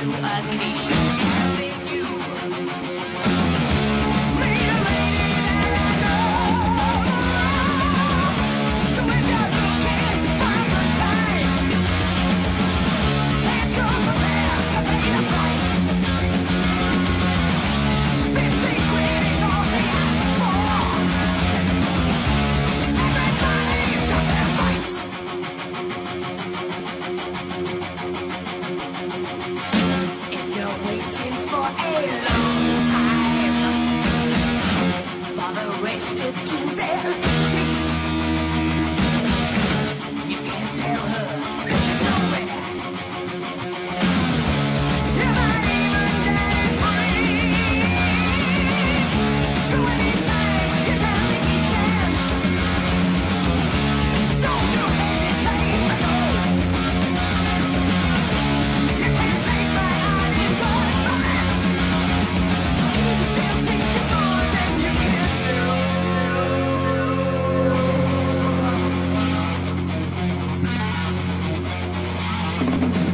to a nation. Having you made a lady that I know. So if you're looking for the time, that's your man to pay the price. 50 quid is all she asks for. Everybody's got their vice. If you're waiting for a long time for the rest to do their things, you can tell her that you're nowhere. You're not even getting free. So anytime you gotta make me stand, don't you hesitate to go. You can't take my eyes off of it. She'll teach you more than you can do.